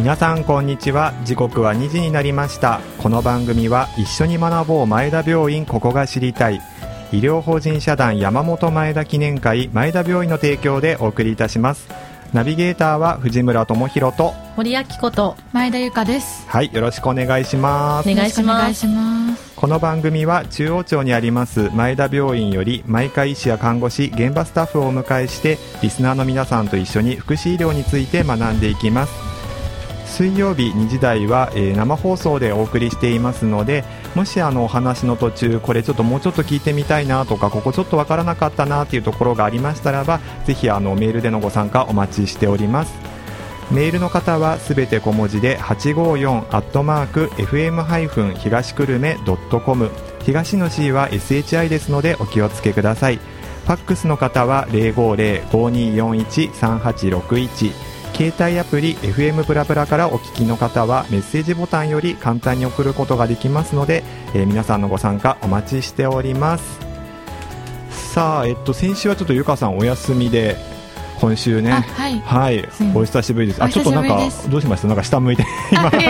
皆さんこんにちは。時刻は2時になりました。この番組は一緒に学ぼう前田病院ここが知りたい医療法人社団山本前田記念会前田病院の提供でお送りいたします。ナビゲーターは藤村智弘と森明子と前田由香です。 はい、よろしくお願いします。 お願いします。 この番組は中央町にあります前田病院より毎回医師や看護師、現場スタッフをお迎えしてリスナーの皆さんと一緒に福祉医療について学んでいきます。水曜日2時台は、生放送でお送りしていますので、もしお話の途中これちょっともうちょっと聞いてみたいなとかここちょっとわからなかったなというところがありましたらば、ぜひメールでのご参加お待ちしております。メールの方はすべて小文字で 854@fm- 東久留米 .com、 東の C は SHI ですのでお気をつけください。ファックスの方は 050-5241-3861、携帯アプリ FM プラプラからお聞きの方はメッセージボタンより簡単に送ることができますので、皆さんのご参加お待ちしております。さあ、先週はちょっとゆかさんお休みで、今週ね、はい、お久しぶりです。ちょっとなんかどうしました？なんか下向いて今い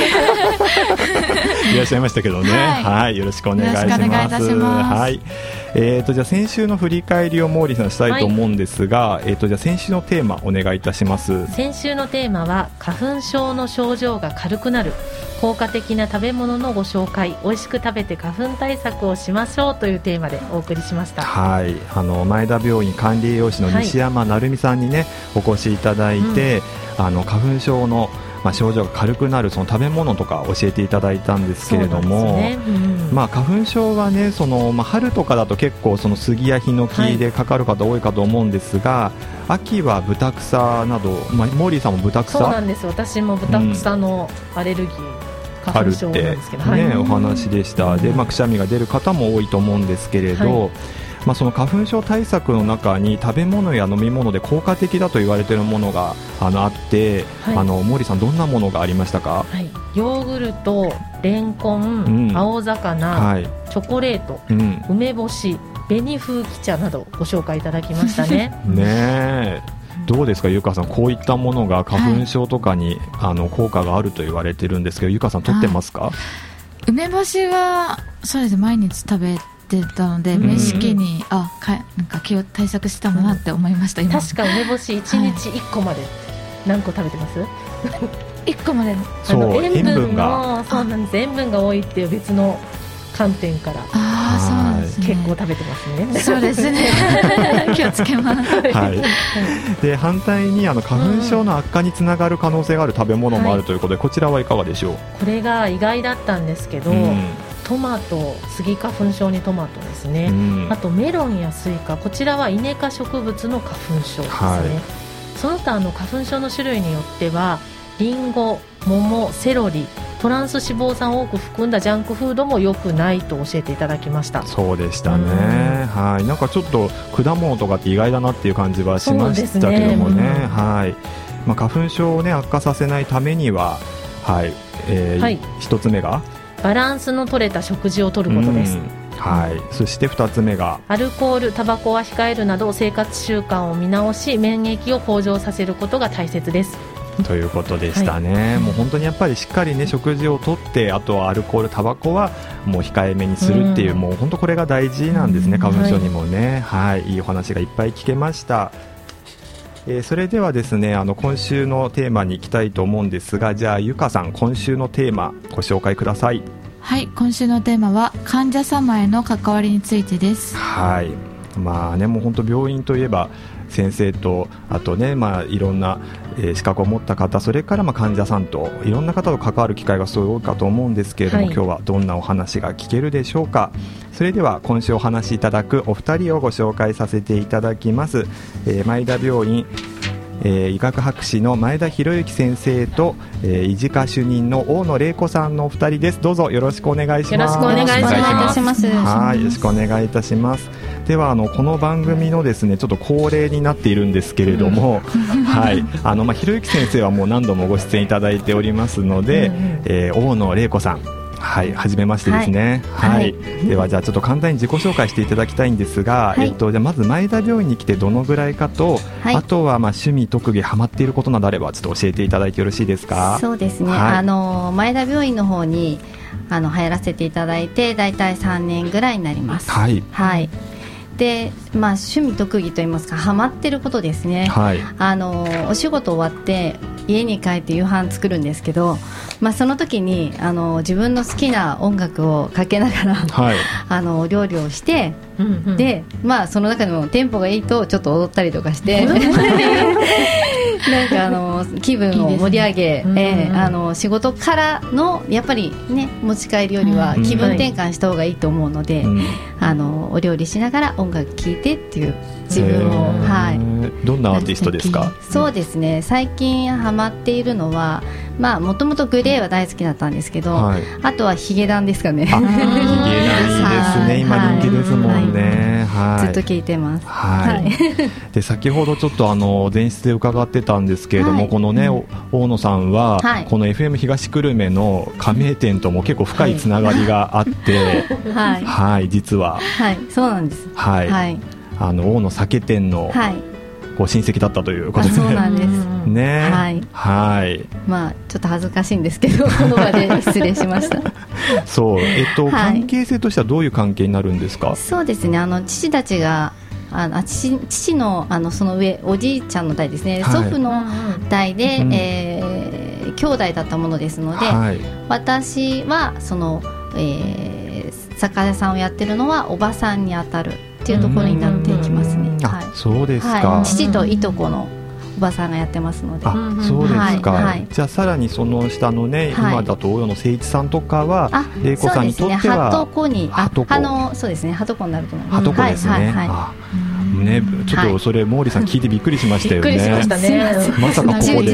らっしゃいましたけどね。はい、よろしくお願いします。はい。じゃあ先週の振り返りを毛利さんしたいと思うんですが、じゃあ先週のテーマお願いいたします。 先週のテーマは花粉症の症状が軽くなる効果的な食べ物のご紹介、美味しく食べて花粉対策をしましょうというテーマでお送りしました。はい、 前田病院管理栄養士の西山成美さんにね、お越しいただいて、花粉症の症状が軽くなるその食べ物とか教えていただいたんですけれども、花粉症はね、春とかだと結構杉やヒノキでかかる方多いかと思うんですが、秋はブタクサなど、モーリーさんもブタクサ？ そうなんです。私もブタクサのアレルギー、花粉症なんですけど、 お話でした。で、くしゃみが出る方も多いと思うんですけれど、その花粉症対策の中に食べ物や飲み物で効果的だと言われているものがあって、モーリーさんどんなものがありましたか？ ヨーグルト、レンコン、青魚、チョコレート、梅干し、紅風紀茶などご紹介いただきましたね。 ねえ、どうですかゆかさん、こういったものが花粉症とかに、効果があると言われてるんですけど、ゆかさん取ってますか？ 梅干しはそうです、毎日食べてたので、無意識になんか気を対策したものなって思いました。今確か梅干し1日1個まで何個食べてます 1個まで。 そう塩分がそうなんです。塩分が多いっていう別の観点からそうなんですね、 結構食べてますね。 そうですね気をつけます。 で、反対に花粉症の悪化につながる可能性がある食べ物もあるということで、こちらはいかがでしょう？ これが意外だったんですけど、トマト、スギ花粉症にトマトですね、あとメロンやスイカ、こちらはイネ科植物の花粉症ですね、その他花粉症の種類によってはリンゴ、桃、セロリ、トランス脂肪酸を多く含んだジャンクフードも良くないと教えていただきました。 そうでしたね、なんかちょっと果物とかって意外だなっていう感じはしましたけどもね、花粉症を、悪化させないためには、一つ目がバランスの取れた食事をとることです。 そして2つ目がアルコール、タバコは控えるなど生活習慣を見直し、免疫を向上させることが大切ですということでしたね。もう本当にやっぱりしっかりね、食事をとって、あとはアルコール、タバコはもう控えめにするっていう、もう本当これが大事なんですね、花粉症にもね。いいお話がいっぱい聞けました。それではですね、今週のテーマに行きたいと思うんですが、じゃあゆかさん、今週のテーマご紹介ください。 今週のテーマは患者様への関わりについてです。 もう本当病院といえば先生と、あとね、いろんな資格を持った方、それから患者さんといろんな方と関わる機会がすごい多いかと思うんですけれども、今日はどんなお話が聞けるでしょうか。それでは今週お話しいただくお二人をご紹介させていただきます。前田病院医学博士の前田博之先生と、医事科主任の大野玲子さんのお二人です。どうぞよろしくお願いします。 よろしくお願いします。 よろしくお願いいたします。ではこの番組のですね、ちょっと恒例になっているんですけれども、博之先生はもう何度もご出演いただいておりますので、大野玲子さん、 はい、はじめましてですね。はい、ではじゃあちょっと簡単に自己紹介していただきたいんですが、じゃあまず前田病院に来てどのぐらいかと、あとは趣味特技ハマっていることなどあればちょっと教えていただいてよろしいですか？ そうですね、前田病院の方に入らせていただいてだいたい3年ぐらいになります。はい、で趣味特技といいますかハマってることですね。お仕事終わって家に帰って夕飯作るんですけど、その時に自分の好きな音楽をかけながら、お料理をして、でその中でもテンポがいいとちょっと踊ったりとかしてなんか気分を盛り上げ、仕事からのやっぱりね持ち帰りよりは気分転換した方がいいと思うので、お料理しながら音楽聴いてっていう自分を、 どんなアーティストですか？ そうですね、最近ハマっているのはもともとグレーは大好きだったんですけど、あとはヒゲダンですかね。ヒゲダンいいですね、今人気ですもんね。 ずっと聴いてます。 で先ほどちょっと前室で伺ってたんですけれども、このね大野さんは、この FM 東久留米の加盟店とも結構深いつながりがあって、実はそうなんです。 大野酒店の親戚だったということですね。 そうなんですね。ちょっと恥ずかしいんですけどこの場で失礼しました。 そう、関係性としてはどういう関係になるんですか？ そうですね、父たちが父のその上おじいちゃんの代ですね、祖父の代で、兄弟だったものですので、私はその、酒屋さんをやってるのはおばさんにあたるっていうところになっていきますね。 そうですか。 父といとこのおばさんがやってますので。 そうですか。じゃあさらにその下のね、今だと大野誠一さんとかは玲子さんにとってははとこにそうですね、はとこになると思います。 はとこですね。ちょっとそれ毛利さん聞いてびっくりしましたよね。まさかここで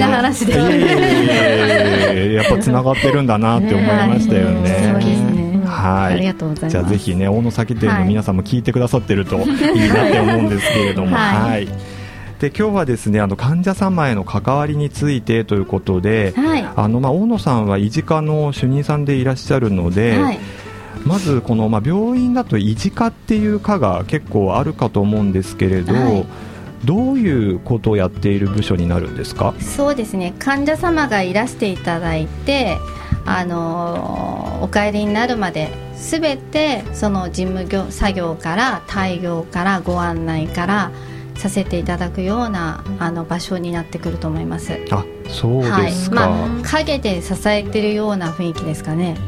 やっぱつながってるんだなって思いましたよね。 ありがとうございます。 じゃあぜひね大野酒店の皆さんも聞いてくださってるといいなって思うんですけれども、で今日はですね患者様への関わりについてということで、大野さんは医事科の主任さんでいらっしゃるので、まずこの、病院だと医事科っていう科が結構あるかと思うんですけれど、どういうことをやっている部署になるんですか？ そうですね、患者様がいらしていただいてお帰りになるまで全てその事務作業から対応からご案内からさせていただくような場所になってくると思います。 そうですか。 陰で支えているような雰囲気ですかね。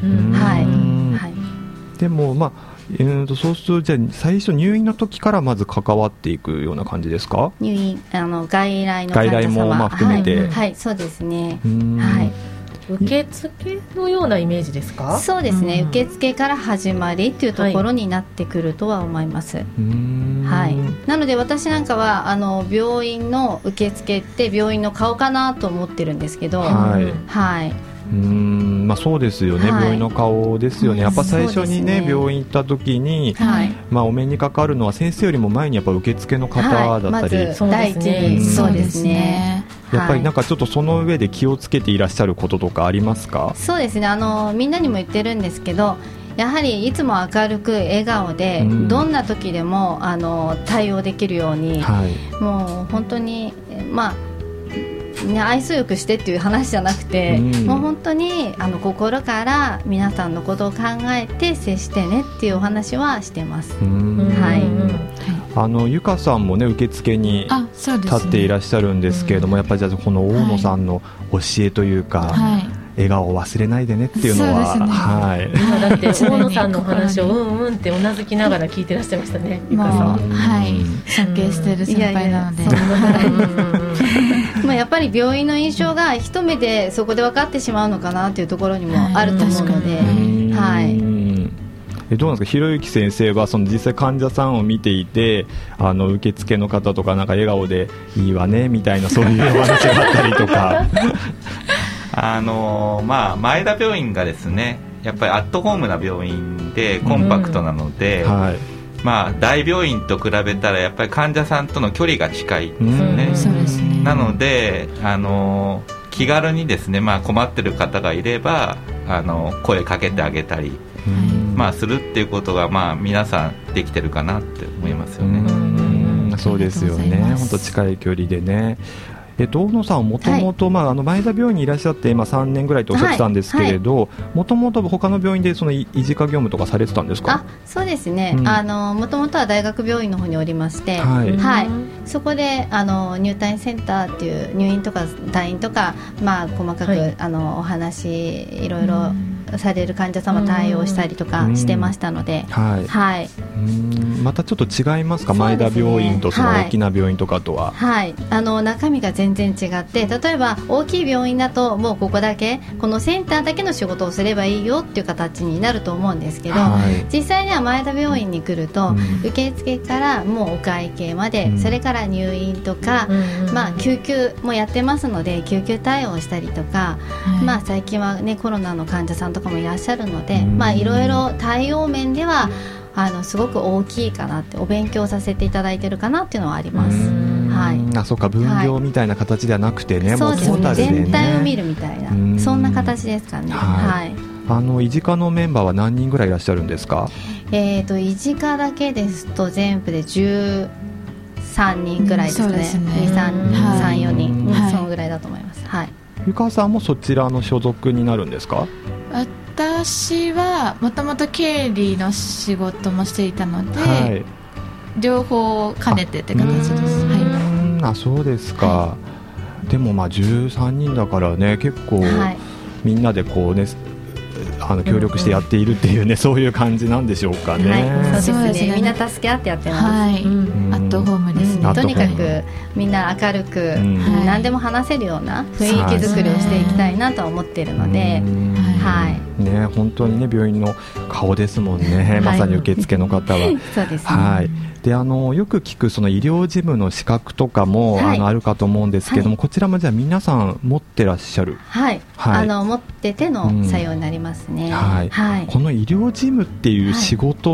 でもそうするとじゃあ最初入院の時からまず関わっていくような感じですか？入院外来の患者様も含めて、 そうですね。 受付のようなイメージですか？ そうですね、受付から始まりっていうところになってくるとは思います。なので私なんかは病院の受付って病院の顔かなと思ってるんですけど、 そうですよね、病院の顔ですよね。やっぱ最初にね病院行った時に、お目にかかるのは先生よりも前にやっぱ受付の方だったり、 まず第一にそうですね。 やっぱりなんかちょっとその上で気をつけていらっしゃることとかありますか？ そうですね、みんなにも言ってるんですけど、やはりいつも明るく笑顔で、どんな時でも対応できるように、もう本当に愛想よくしてっていう話じゃなくて、もう本当に心から皆さんのことを考えて接してねっていうお話はしてます。 ゆかさんもね受付に立っていらっしゃるんですけれども、やっぱりじゃあこの大野さんの教えというか、笑顔を忘れないでねっていうのは、 今だって大野さんのお話をうんってうなずきながら聞いてらっしゃいましたね。ゆかさん、 尊敬してる先輩なので、 やっぱり病院の印象が一目でそこで分かってしまうのかなというところにもあると思うので、 どうなんですか、ひろゆき先生はその実際患者さんを見ていて受付の方とかなんか笑顔でいいわねみたいなそういうお話があったりとか前田病院がですねやっぱりアットホームな病院でコンパクトなので、大病院と比べたらやっぱり患者さんとの距離が近いですね。なので気気軽にですね、困ってる方がいれば声かけてあげたり、するっていうことが皆さんできてるかなって思いますよね。 そうですよね、本当近い距離でね。大野さんはもともと前田病院にいらっしゃって今3年ぐらいとおっしゃってたんですけれど、もともと他の病院でその維持課業務とかされてたんですか？ そうですね、もともとは大学病院の方におりまして、そこで入退院センターっていう入院とか退院とか、細かく、お話いろいろされる患者様対応したりとかしてましたので、 またちょっと違いますか？前田病院とその大きな病院とかとは。 中身が全然違って、例えば大きい病院だともうここだけこのセンターだけの仕事をすればいいよっていう形になると思うんですけど、実際には前田病院に来ると、受付からもうお会計まで、それから入院とか、救急もやってますので救急対応したりとか、最近はねコロナの患者さんとかもいらっしゃるので、いろいろ対応面ではすごく大きいかなって、お勉強させていただいてるかなっていうのはあります。 そうか、分業みたいな形ではなくてね、 そうですね、全体を見るみたいな、そんな形ですかね。 維持課のメンバーは何人ぐらいいらっしゃるんですか？ 維持課だけですと全部で13人ぐらいですね。3、4人、そのぐらいだと思います。 湯川さんもそちらの所属になるんですか？ 私はもともと経理の仕事もしていたので、両方兼ねてって形です。 そうですか。でも13人だからね、結構みんなでこうね、協力してやっているっていうね、そういう感じなんでしょうかね。 そうですね、みんな助け合ってやってます。アットホームですね。 とにかくみんな明るく、何でも話せるような雰囲気作りをしていきたいなとは思っているので、 本当にね、病院の顔ですもんね、まさに受付の方は。 そうですね。 でよく聞くその医療事務の資格とかも、あるかと思うんですけども、こちらもじゃあ皆さん持ってらっしゃる？ 持ってての採用になりますね。 この医療事務っていう仕事って、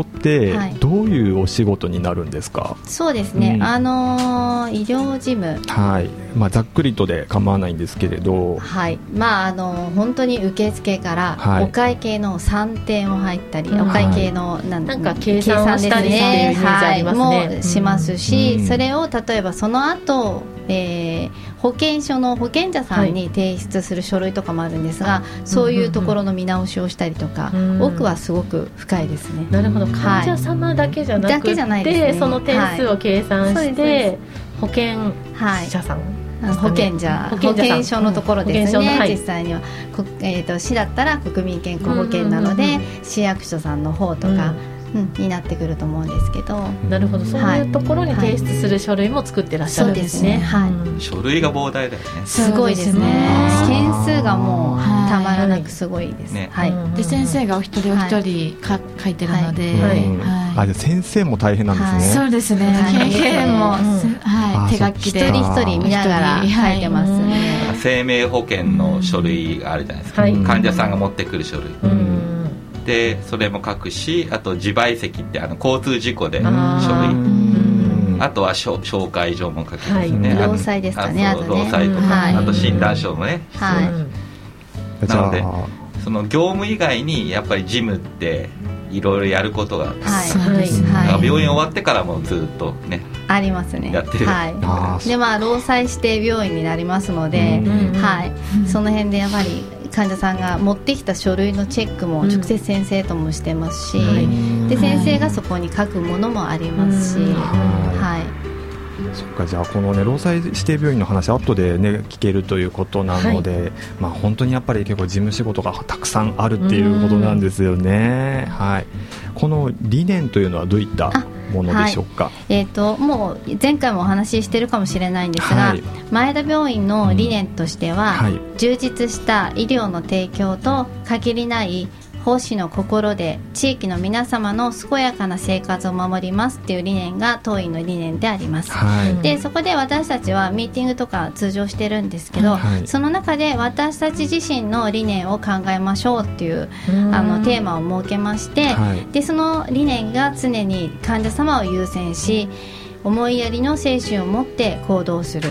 どういうお仕事になるんですか？ そうですね、医療事務、 ざっくりとで構わないんですけれど、 本当に受付から、お会計の算定も入ったり、お会計のなんか計算をしたりっていうイメージありますね。 もしますし、それを例えばその後、保険証の保険者さんに提出する書類とかもあるんですが、そういうところの見直しをしたりとか、奥はすごく深いですね。 なるほど、患者様だけじゃなくて、その点数を計算して、保険者さん、 保険証のところですね。実際には、市だったら国民健康保険なので、市役所さんの方とか、になってくると思うんですけど。 なるほど、そういうところに提出する書類も作ってらっしゃるんですね。 書類が膨大だよね。 すごいですね。件数がもうたまらなくすごいです。 で先生がお一人お一人書いてるので、 先生も大変なんですね。 そうですね。先生も手書きで一人一人見ながら書いてますね。 生命保険の書類があるじゃないですか。患者さんが持ってくる書類。でそれも書くし、あと自賠責って交通事故で書類、あとは紹介状も書きますね。 労災ですかね。 労災とか、あと診断書もね、なのでその業務以外にやっぱり事務っていろいろやることがあって、病院終わってからもずっとねありますね。 やってる。 で労災指定病院になりますので、その辺でやっぱり患者さんが持ってきた書類のチェックも直接先生ともしてますし、で先生がそこに書くものもありますし、 そっか、じゃあこのね労災指定病院の話後でね聞けるということなので、本当にやっぱり結構事務仕事がたくさんあるっていうことなんですよね。この理念というのはどういったものでしょうか？ もう前回もお話ししてるかもしれないんですが、前田病院の理念としては、充実した医療の提供と限りない奉仕の心で地域の皆様の健やかな生活を守りますっていう理念が当院の理念であります。でそこで私たちはミーティングとか通常してるんですけど、その中で私たち自身の理念を考えましょうっていうテーマを設けまして、でその理念が常に患者様を優先し、思いやりの精神を持って行動する、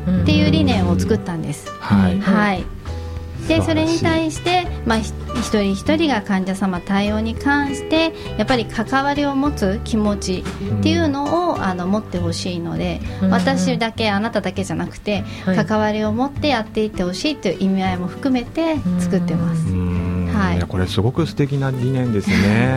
っていう理念を作ったんです。でそれに対して、一人一人が患者様対応に関してやっぱり関わりを持つ気持ちっていうのを持ってほしいので、私だけあなただけじゃなくて、関わりを持ってやっていってほしいという意味合いも含めて作ってます。 いやこれすごく素敵な理念ですね。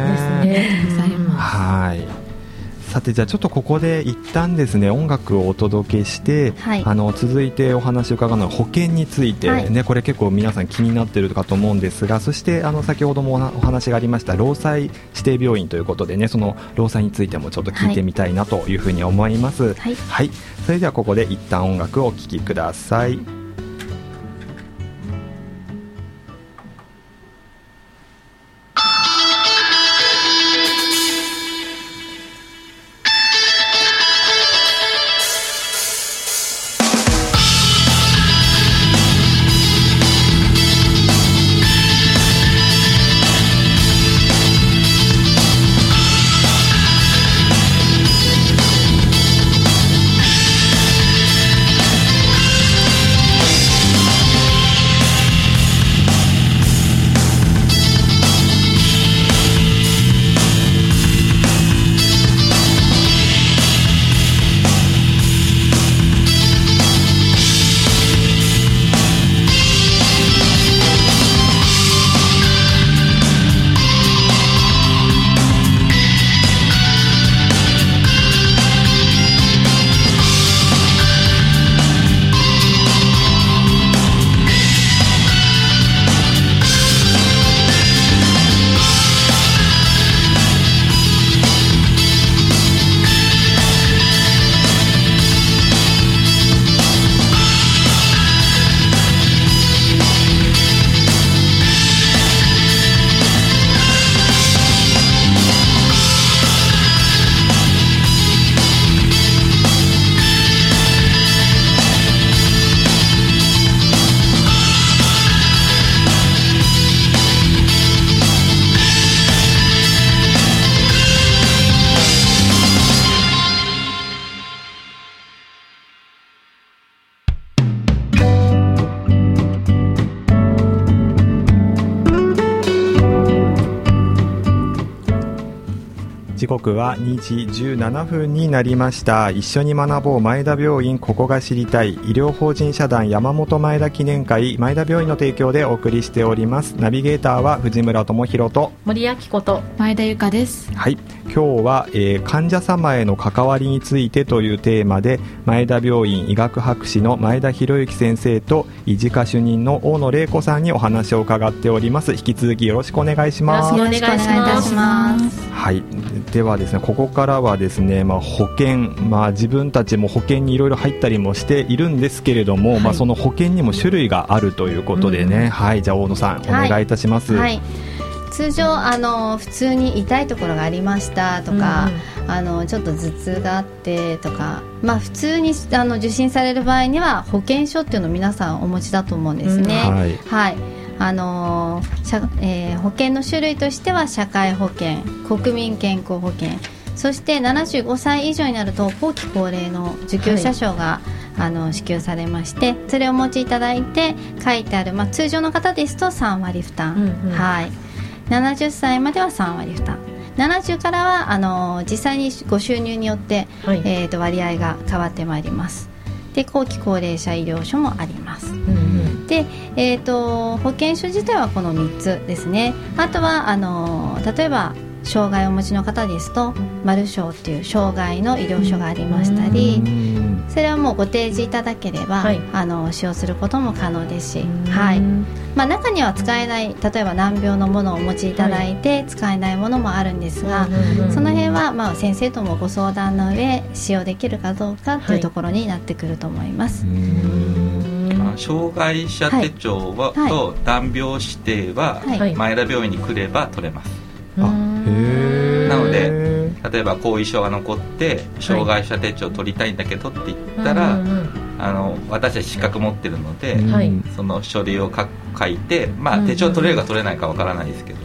さてじゃあちょっとここで一旦ですね音楽をお届けして、続いてお話を伺うのは保険について、これ結構皆さん気になっているかと思うんですが、そして先ほどもお話がありました労災指定病院ということでね、その労災についてもちょっと聞いてみたいなというふうに思います。それではここで一旦音楽をお聴きください。時刻は2時17分になりました。一緒に学ぼう前田病院ここが知りたい医療法人社団山本前田記念会前田病院の提供でお送りしております。ナビゲーターは藤村智弘と森明子と前田由香です。 はい、今日は、患者様への関わりについてというテーマで前田病院医学博士の前田博之先生と医事科主任の大野玲子さんにお話を伺っております。引き続きよろしくお願いします。 よろしくお願いいたします。 はい、ではですね、ここからはですね、保険、自分たちも保険にいろいろ入ったりもしているんですけれども、その保険にも種類があるということでね、じゃあ大野さん、お願いいたします。 通常普通に痛いところがありましたとか、ちょっと頭痛があってとか、普通に受診される場合には保険証っていうのを皆さんお持ちだと思うんですね。保険の種類としては社会保険、国民健康保険、そして75歳以上になると後期高齢の受給者証が、支給されまして、それをお持ちいただいて書いてある、通常の方ですと3割負担、70歳までは3割負担、70からは実際にご収入によって、割合が変わってまいります。で後期高齢者医療証もあります。で、保険証自体はこの3つですね。あとは例えば障害をお持ちの方ですとマル証っていう障害の医療証がありましたり、それはもうご提示いただければ、使用することも可能ですし、中には使えない、例えば難病のものをお持ちいただいて使えないものもあるんですが、その辺は、先生ともご相談の上使用できるかどうかというところになってくると思います。 障害者手帳と難病指定は、前田病院に来れば取れます。なので例えば後遺症が残って障害者手帳取りたいんだけどって言ったら、私は資格持ってるので、その書類を書いて、手帳取れるか取れないかわからないですけど、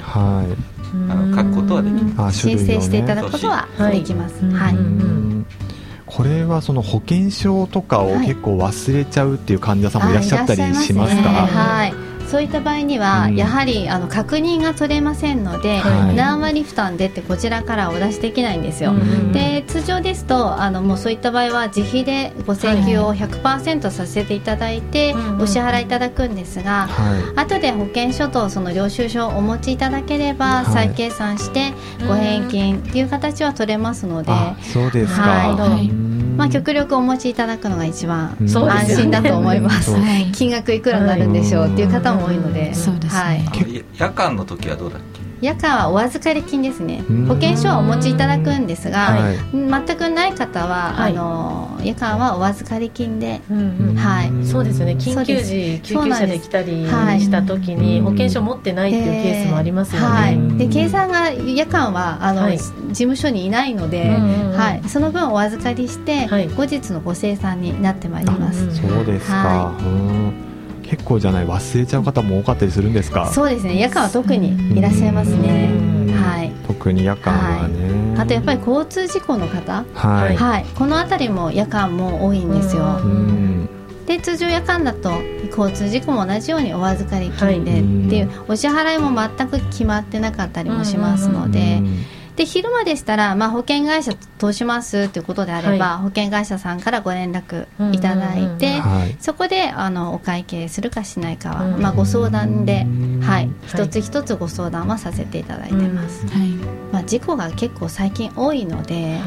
書くことはできます。 申請していただくことはできます。 これはその保険証とかを結構忘れちゃうっていう患者さんもいらっしゃったりしますか？ はい、そういった場合には、やはり確認が取れませんので、何割負担でってこちらからお出しできないんですよ。で通常ですともうそういった場合は自費でご請求を 100% させていただいて、お支払いいただくんですが、後で保険証とその領収書をお持ちいただければ、再計算してご返金っていう形は取れますので。 そうですか。 極力お持ちいただくのが一番安心だと思います。金額いくらになるんでしょうっていう方も多いので。 そうですね。 夜間の時はどうだっけ？ 夜間はお預かり金ですね。保険証はお持ちいただくんですが、全くない方は、夜間はお預かり金で、 そうですね。緊急時救急車で来たりした時に保険証持ってないっていうケースもありますよね。 で計算が夜間は事務所にいないので、その分お預かりして、後日のご精算になってまいります。 そうですか。結構じゃない忘れちゃう方も多かったりするんですか？ そうですね。夜間は特にいらっしゃいますね。 特に夜間はね。 あとやっぱり交通事故の方、この辺りも夜間も多いんですよ。で通常夜間だと交通事故も同じようにお預かり金でっていう、お支払いも全く決まってなかったりもしますので。で昼間でしたら、保険会社通しますということであれば、保険会社さんからご連絡いただいて、そこでお会計するかしないかは、ご相談で、一つ一つご相談はさせていただいてます。事故が結構最近多いので、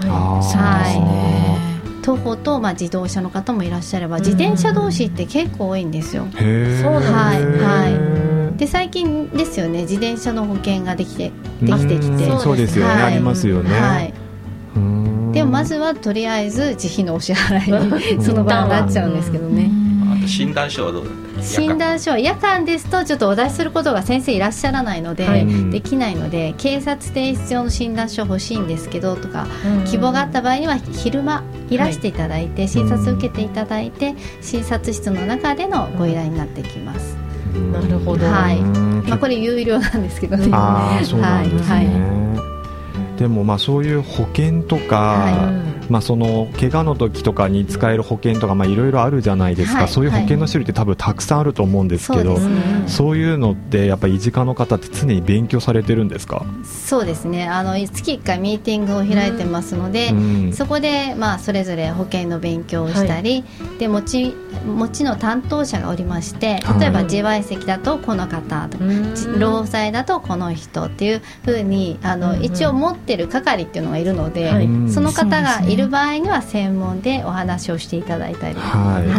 徒歩と、自動車の方もいらっしゃれば、自転車同士って結構多いんですよ。 そうなんですね。 で最近ですよね、自転車の保険ができてきて、 そうですよね、ありますよね。 でもまずはとりあえず自費のお支払いにその場になっちゃうんですけどね。 診断書はどうだった？ 診断書は夜間ですとちょっとお出しすることが先生いらっしゃらないので、できないので、警察提出用の診断書欲しいんですけどとか、希望があった場合には昼間いらしていただいて、診察受けていただいて、診察室の中でのご依頼になってきます。 なるほど。 これ有料なんですけどね。 そうなんですね。でもそういう保険とか、その怪我の時とかに使える保険とかいろいろあるじゃないですか。そういう保険の種類って多分たくさんあると思うんですけど、そういうのってやっぱり医事課の方って常に勉強されてるんですか？そうですね。 月1回ミーティングを開いてますので、そこでそれぞれ保険の勉強をしたり、で持ちの担当者がおりまして、例えば自賠責だとこの方とか、労災だとこの人っていう風に一応持ってる係っていうのがいるので、その方がいる場合には専門でお話をしていただいたり、っていう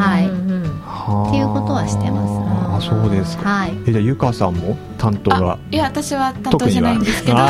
ことはしてます。 そうですか。じゃあゆかさんも担当が？ いや、私は担当じゃないんですけど、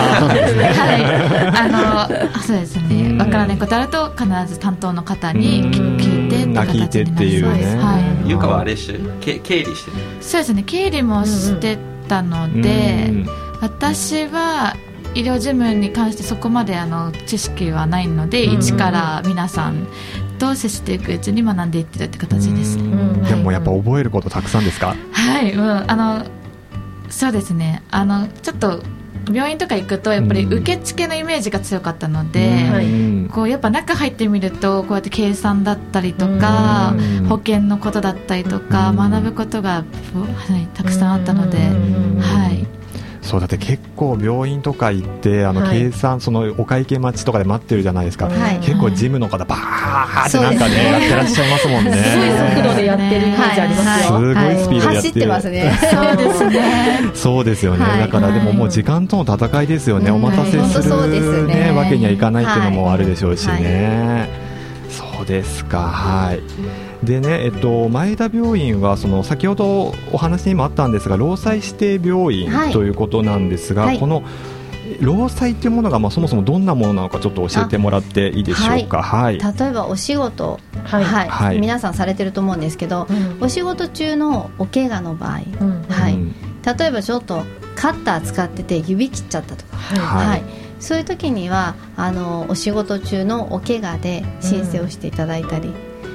そうですね。わからないことあると必ず担当の方に聞いてっていうね。 ゆかはあれ経理してる？ そうですね。経理もしてたので、私は医療事務に関してそこまで知識はないので、一から皆さんと接していくうちに学んでいってるって形です。 でもやっぱ覚えることたくさんですか？ はい、そうですね。ちょっと病院とか行くとやっぱり受付のイメージが強かったので、こうやっぱ中入ってみるとこうやって計算だったりとか、保険のことだったりとか、学ぶことが、たくさんあったので、 そうだって結構病院とか行って計算、そのお会計待ちとかで待ってるじゃないですか。結構ジムの方バーってなんかねやってらっしゃいますもんね。 すごい速度でやってるイメージありますよ。 すごいスピードでやってる。 走ってますね。 そうですね。 そうですよね。だからでももう時間との戦いですよね。お待たせするねわけにはいかないっていうのもあるでしょうしね。そうですか。でね、前田病院は先ほどお話にもあったんですが、労災指定病院ということなんですが、この労災というものがそもそもどんなものなのかちょっと教えてもらっていいでしょうか。例えばお仕事、皆さんされてると思うんですけど、お仕事中のお怪我の場合、例えばちょっとカッター使ってて指切っちゃったとか、そういう時にはお仕事中のお怪我で申請をしていただいたり、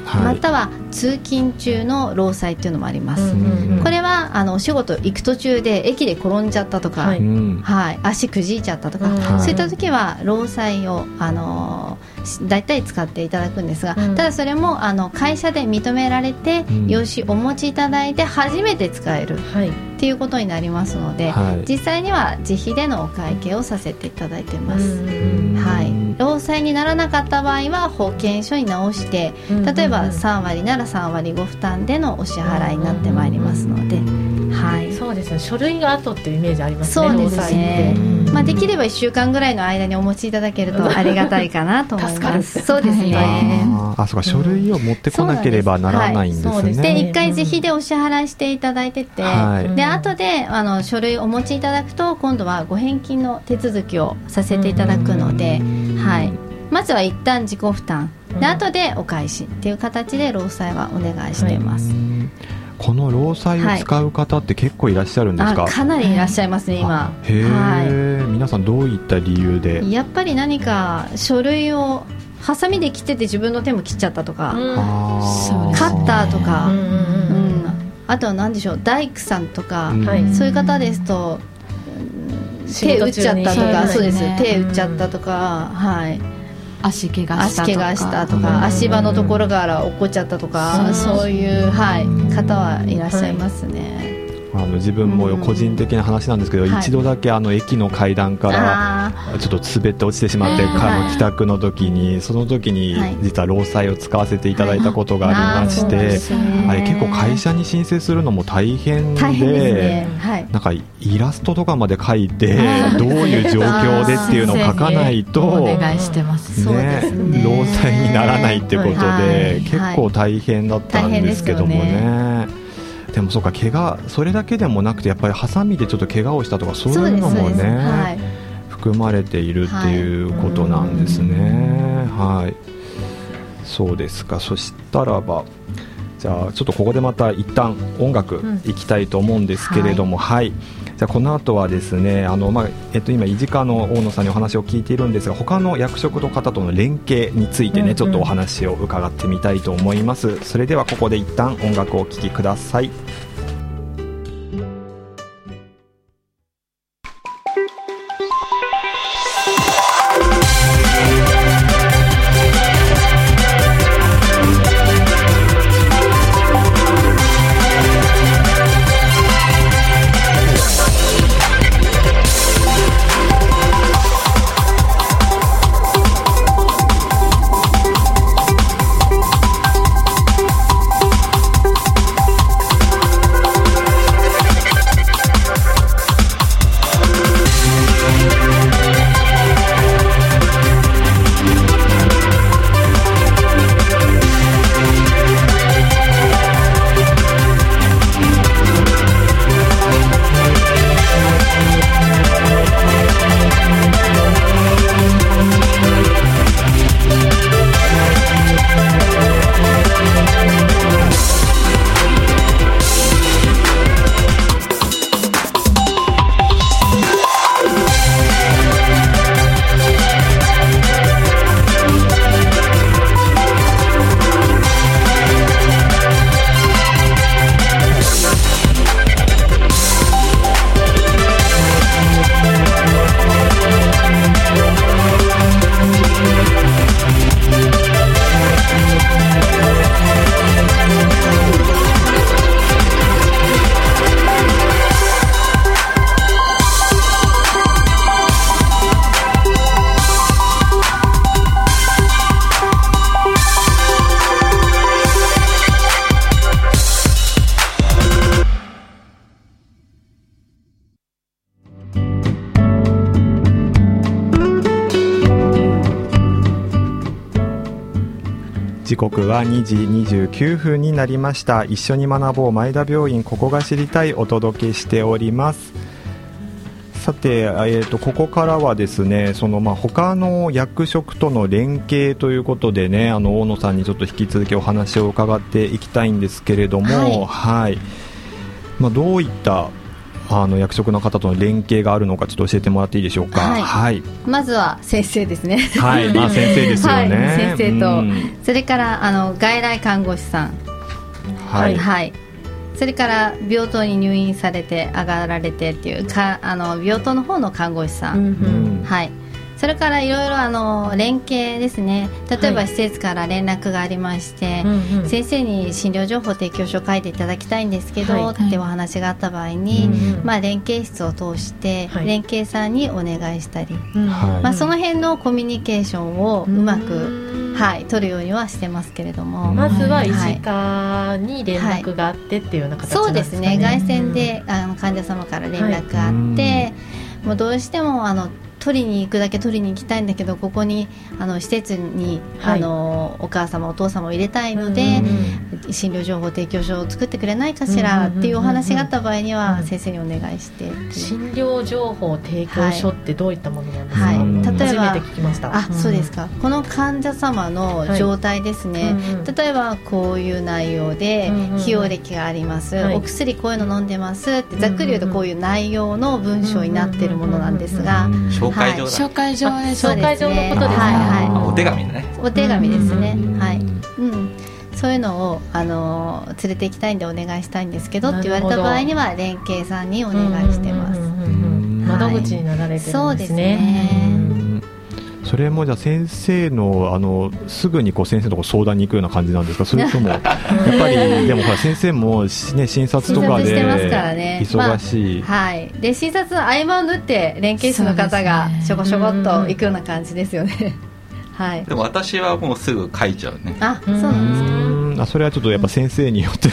または通勤中の労災っていうのもあります、これはお仕事行く途中で駅で転んじゃったとか、足くじいちゃったとか、そういった時は労災をだいたい使っていただくんですが、ただそれも会社で認められて、用紙お持ちいただいて初めて使えるっていうことになりますので、実際には自費でのお会計をさせていただいてます。労災にならなかった場合は保険証に直して、例えば3割なら3割ご負担でのお支払いになってまいりますので、 そうですね、書類が後っていうイメージありますね。 そうですね、できれば1週間ぐらいの間にお持ちいただけるとありがたいかなと思います。そうですね、 そうか、書類を持ってこなければならないんですね。 で1回自費でお支払いしていただいてて、で後で書類お持ちいただくと今度はご返金の手続きをさせていただくので、まずは一旦自己負担で、後でお返しっていう形で労災はお願いしています。 この労災を使う方って結構いらっしゃるんですか？ かなりいらっしゃいますね今。 皆さんどういった理由で？ やっぱり何か書類をハサミで切ってて自分の手も切っちゃったとか、カッターとか、あとは何でしょう、大工さんとか、そういう方ですと手打っちゃったとか、そうです、手打っちゃったとか、 足怪我したとか、足場のところから落っこっちゃったとか、そういう、方はいらっしゃいますね。 自分も個人的な話なんですけど、一度だけ駅の階段からちょっと滑って落ちてしまって、帰宅の時に、その時に実は労災を使わせていただいたことがありまして、あれ結構会社に申請するのも大変で、なんかイラストとかまで描いてどういう状況でっていうのを書かないとお願いしてます労災にならないってことで、結構大変だったんですけどもね。でもそうか、怪我それだけでもなくて、やっぱりハサミでちょっと怪我をしたとか、そういうのもね、含まれているっていうことなんですね。そうですか。そしたらば、じゃあちょっとここでまた一旦音楽いきたいと思うんですけれども、じゃあこの後はですね、今イジカの大野さんにお話を聞いているんですが、他の役職の方との連携についてね、ちょっとお話を伺ってみたいと思います。それではここで一旦音楽をお聴きください。時刻は2時29分になりました。一緒に学ぼう前田病院、ここが知りたい、お届けしております。さて、ここからはですね、他の役職との連携ということでね、大野さんにちょっと引き続きお話を伺っていきたいんですけれども、どういった役職の方との連携があるのか、ちょっと教えてもらっていいでしょうか。 まずは先生ですね。 先生ですよね。 先生と、それから外来看護師さん、はい、はい、それから病棟に入院されて上がられてっていう病棟の方の看護師さん、はい、それからいろいろ連携ですね。例えば施設から連絡がありまして、はい、先生に診療情報提供書を書いていただきたいんですけど、はい、ってお話があった場合に、まあ、連携室を通して、はい、連携さんにお願いしたり、はい、まあ、その辺のコミュニケーションをうまく、はい、取るようにはしてますけれども、 まずは医師科に連絡があってっていうような形なんですかね。 そうですね、外線で患者様から連絡があって、もうどうしても取りに行くだけ取りに行きたいんだけど、ここに施設に、はい、お母様お父様を入れたいので、診療情報提供書を作ってくれないかしらっていうお話があった場合には、先生にお願いして。 診療情報提供書ってどういったものなんですか？はい、例えば初めて聞きました。 そうですか。この患者様の状態ですね、はい、例えばこういう内容で費用歴があります、お薬こういうの飲んでますってざっくり言うとこういう内容の文章になっているものなんですが、 紹介状だ、 紹介状です。 紹介状のことですか？ はいはい、 お手紙ね。 お手紙ですね。はい、そういうのを連れて行きたいんでお願いしたいんですけどって言われた場合には連携さんにお願いしてます。 窓口になられてるんですね。 そうですね。 それもじゃあ先生のすぐにこう先生のとこ相談に行くような感じなんですか？それともやっぱりでもほら先生も、ね、診察とかで忙しい、 はい、で診察の合間を縫って連携室の方がちょこちょこっと行くような感じですよね。はい、 でも私はもうすぐ書いちゃうね。 あ、そうなんですか。 それはちょっとやっぱ先生によって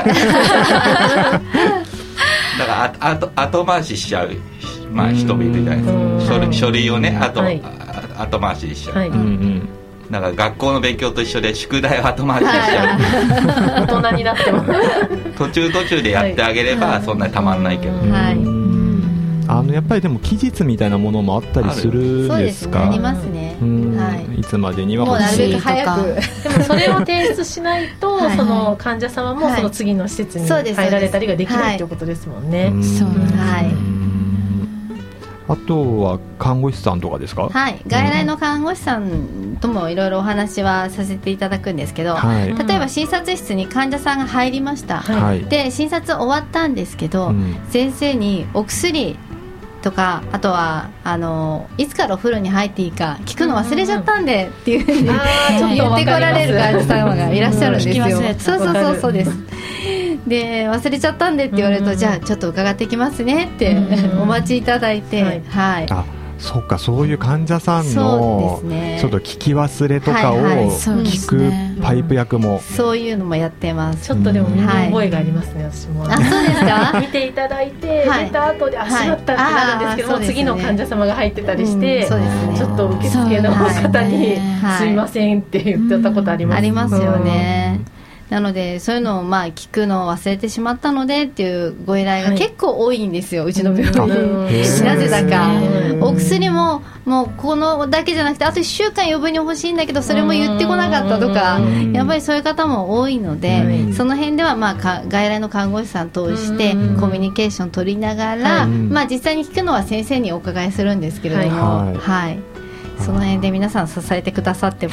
だから後回ししちゃう、まあ、人もいるじゃないですか。書類をね後回ししちゃう、はい、だから学校の勉強と一緒で宿題を後回ししちゃう、大人になっても途中でやってあげればそんなにたまんないけど、 やっぱりでも期日みたいなものもあったりするんですか？ そうですね、ありますね、はい、 いつまでにはもうなるべく早くでもそれを提出しないとその患者様もその次の施設に入られたりができないということですもんね。 そう、はい、 あとは看護師さんとかですか？ はい、外来の看護師さんともいろいろお話はさせていただくんですけど、はい、例えば診察室に患者さんが入りました、はい、で診察終わったんですけど、先生にお薬とかあとはいつからお風呂に入っていいか聞くの忘れちゃったんでっていうふうに言ってこられる患者様がいらっしゃるんですよ。そうです。で忘れちゃったんでって言われると、じゃあちょっと伺ってきますねってお待ちいただいて、はい、はい、 そうか、そういう患者さんのちょっと聞き忘れとかを聞くパイプ役も、 そういうのもやってます。 ちょっとでも身に覚えがありますね、私も。 そうですか？ 見ていただいて出た後でしまったってなるんですけど、次の患者様が入ってたりして、ちょっと受付の方にすいませんって言ってたことあります。 ありますよね。なのでそういうのを聞くのを忘れてしまったのでっていうご依頼が結構多いんですよ、うちの病院。なぜだかお薬ももうこのだけじゃなくてあと1週間余分に欲しいんだけどそれも言ってこなかったとか、やっぱりそういう方も多いので、その辺では外来の看護師さん通してコミュニケーション取りながら、実際に聞くのは先生にお伺いするんですけれども、はい、その辺で皆さん支えてくださってます。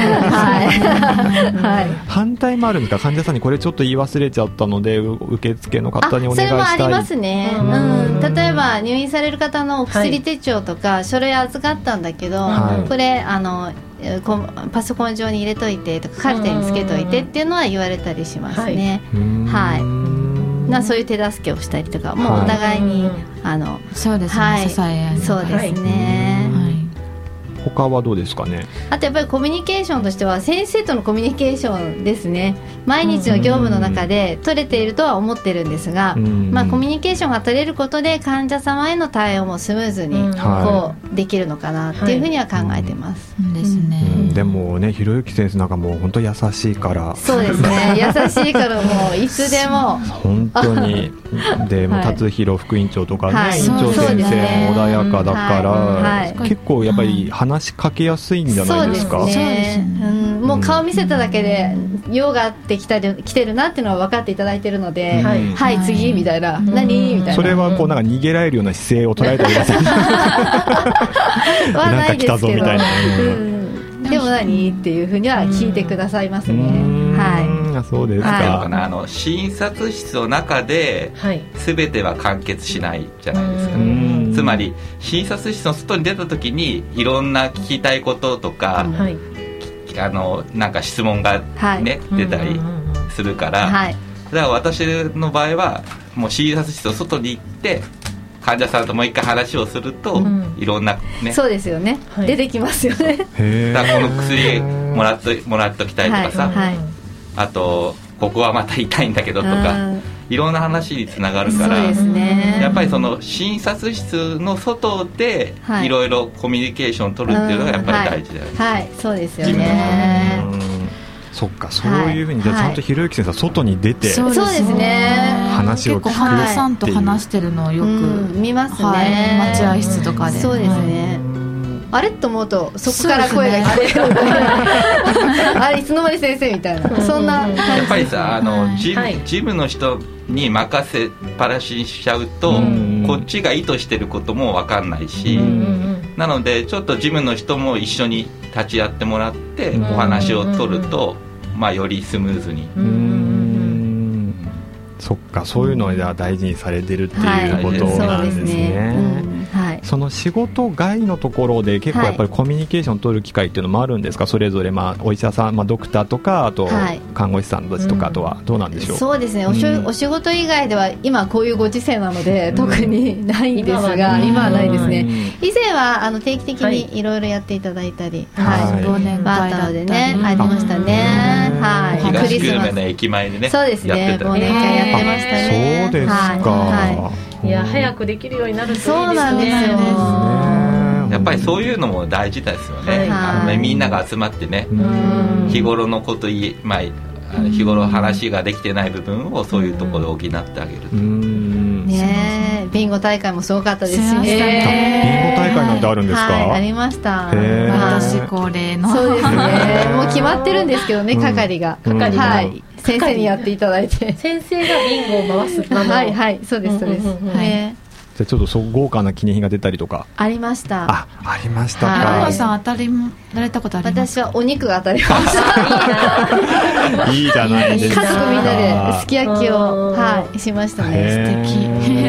はい、 反対もあるんですか？患者さんにこれちょっと言い忘れちゃったので受付の方にお願いしたい。 それもありますね、例えば入院される方のお薬手帳とか書類預かったんだけど、これパソコン上に入れといてとかカルテにつけといてっていうのは言われたりしますね。はい、そういう手助けをしたりとか、もうお互いにそうですね、支え合い。 そうですね。 他はどうですかね？ あとやっぱりコミュニケーションとしては先生とのコミュニケーションですね。毎日の業務の中で取れているとは思ってるんですが、コミュニケーションが取れることで患者様への対応もスムーズにできるのかなっていうふうには考えてます。 ですね。 でもね、ひろゆき先生なんかもう本当優しいから。 そうですね、優しいからもういつでも本当にでも達弘副院長とかね、院長先生も穏やかだから結構やっぱり話しかけやすいんじゃないですか？ そうですね、もう顔見せただけで用があって来てるなっていうのは分かっていただいてるので、はい次みたいな、何みたいな、 それはこうなんか逃げられるような姿勢を捉えたりはなんか来たぞみたいな。 ででも何っていうふうには聞いてくださいますね。 はい、そうですか。 はい、診察室の中で全ては完結しないじゃないですか、つまり診察室の外に出た時にいろんな聞きたいこととか、なんか質問が、ね、出たりするから、だから私の場合はもう診察室の外に行って患者さんともう一回話をすると、いろんなね、 そうですよね、出てきますよね。 だからこの薬もらっときたいとかさ、あとここはまた痛いんだけどとか、いろんな話につながるから、 そうですね、 やっぱりその診察室の外でいろいろコミュニケーションを取るっていうのがやっぱり大事だよね。 はい、そうですよね。 そっか、そういうふうに、ちゃんとひろゆき先生は外に出て、 そうですね、 話を聞くっていう、 結構患者さんと話してるのをよく見ますね、 待合室とかで。 そうですね、あれと思うとそこから声が聞こえる、あれいつの間に先生みたいな、そんな感じ。 やっぱりさ、ジムの人に任せっぱなしにしちゃうと、こっちが意図してることも分かんないし、なのでちょっとジムの人も一緒に立ち会ってもらってお話を取ると、よりスムーズに。 そっか、そういうのが大事にされてるっていうことなんですね。その仕事外のところで結構やっぱりコミュニケーションを取る機会っていうのもあるんですか？それぞれ、お医者さん、ドクターとか、あと看護師さんたちとか、あとはどうなんでしょう？ そうですね、お仕事以外では今こういうご時世なので特にないんですが、今はないですね。以前は定期的にいろいろやっていただいたり、 忘年会だったりでね、ありましたね。 東久留米の駅前でね、 そうですね、忘年会やってましたね。 そうですか。 いや、早くできるようになるといいですね。 そうなんですよ。 やっぱりそういうのも大事ですよね。みんなが集まってね、日頃のこと日頃話ができてない部分をそういうところで補ってあげると。 ね、ビンゴ大会もすごかったですしね。 ビンゴ大会なんてあるんですか？ ありました。 私恒例の。 そうですね。もう決まってるんですけどね、係が。先生にやっていただいて、 先生がビンゴを回す。 はい、そうですそうです。 じゃあちょっと豪華な記念品が出たりとかありました。 ありましたか。 安野さん当たられたことありますか？ 私はお肉が当たりました。 いいじゃないですか。 家族みんなですき焼きをしましたね。 素敵。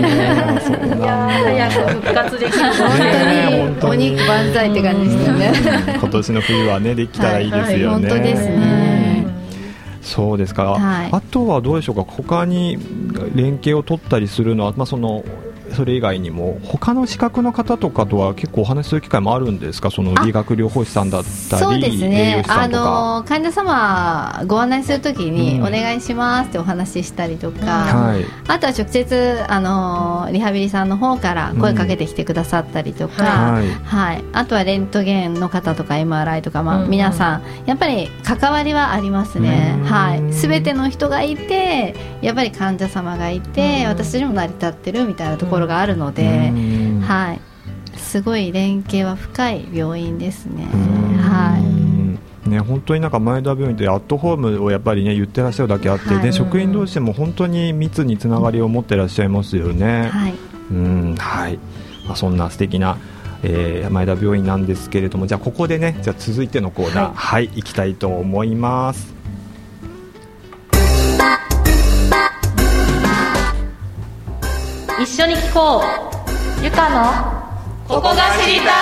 早く復活できる。 本当にお肉万歳って感じですよね。 今年の冬はね、できたらいいですよね。 本当ですね。 そうですか。あとはどうでしょうか。他に連携を取ったりするのは、それ以外にも他の資格の方とかとは結構お話しする機会もあるんですか？その理学療法士さんだったり、 そうですね、 栄養士さんとか、 患者様ご案内するときにお願いしますってお話ししたりとか、あとは直接リハビリさんの方から声かけてきてくださったりとか、あとはレントゲンの方とか MRI とか、皆さんやっぱり関わりはありますね。全ての人がいて、やっぱり患者様がいて、私たちも成り立ってるみたいなところがあるので、すごい連携は深い病院ですね。 本当に前田病院ってアットホームをやっぱりね言ってらっしゃるだけあって、職員同士でも本当に密につながりを持ってらっしゃいますよね。そんな素敵な前田病院なんですけれども、じゃあここでね、続いてのコーナー行きたいと思います。 一緒に聞こう、ゆかのここが知りた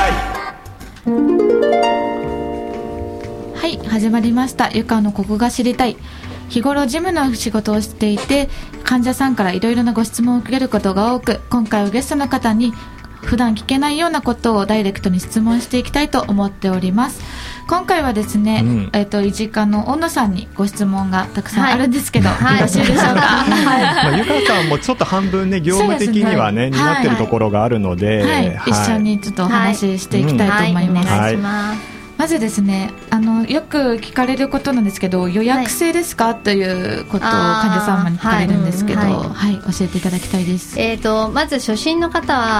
い。 始まりました。ゆかのここが知りたい。日頃事務の仕事をしていて、患者さんからいろいろなご質問を受けることが多く、今回はゲストの方に普段聞けないようなことをダイレクトに質問していきたいと思っております。今回はですね、医事課の小野さんにご質問がたくさんあるんですけど、よろしいでしょうか？ ゆかさんもちょっと半分ね、業務的にはね、担ってるところがあるので、 一緒にちょっとお話ししていきたいと思います。まずですね、よく聞かれることなんですけど、予約制ですか、ということを患者様に聞かれるんですけど、教えていただきたいです。 まず初診の方は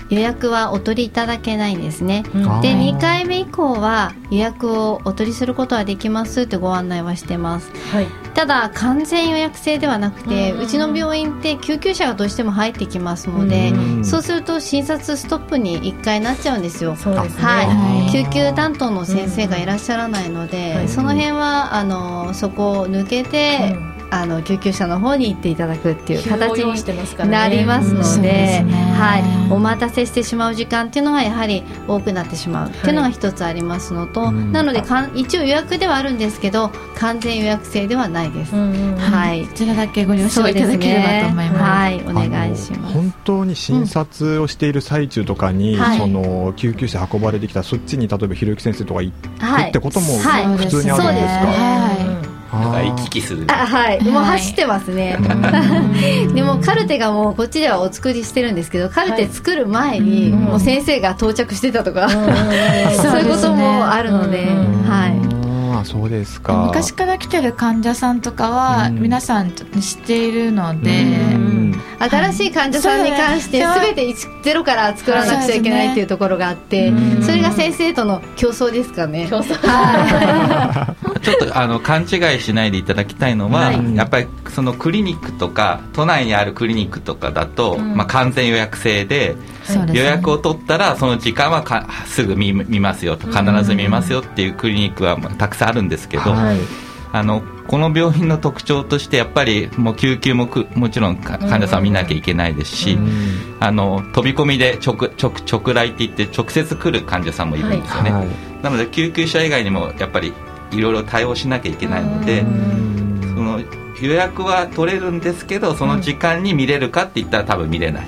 予約はお取りいただけないんですね。で2回目以降は予約をお取りすることはできますってご案内はしてます、はい、ただ完全予約制ではなくて、うちの病院って救急車がどうしても入ってきますので、そうすると診察ストップに1回なっちゃうんですよ。 そうですね、 はい、救急担当の先生がいらっしゃらないので、その辺はそこを抜けて、救急車の方に行っていただくっていう形になりますので、はい、お待たせしてしまう時間っていうのはやはり多くなってしまうっていうのが一つありますのと、なので一応予約ではあるんですけど完全予約制ではないです、はい、 こちらだけご了承いただければと思います、 はい、お願いします。 本当に診察をしている最中とかに、その救急車運ばれてきたそっちに例えばひろゆき先生とか行くってことも普通にあるんですか？ 行き来する。 はい、もう走ってますね。でもカルテがもうこっちではお作りしてるんですけど、カルテ作る前にもう先生が到着してたとか、そういうこともあるので、はい。 そうですか。 昔から来てる患者さんとかは皆さん知っているので、 新しい患者さんに関して全てゼロから作らなくちゃいけないっていうところがあって、それが先生との競争ですかね。競争ちょっと勘違いしないでいただきたいのは、やっぱりそのクリニックとか都内にあるクリニックとかだと、完全予約制で、予約を取ったらその時間はすぐ見ますよと、必ず見ますよっていうクリニックはたくさんあるんですけど、この病院の特徴としてやっぱりもう救急ももちろん患者さんを見なきゃいけないですし、飛び込みで直来って言って直接来る患者さんもいるんですよね、なので救急車以外にもやっぱりいろいろ対応しなきゃいけないので、その予約は取れるんですけど、その時間に見れるかって言ったら多分見れない、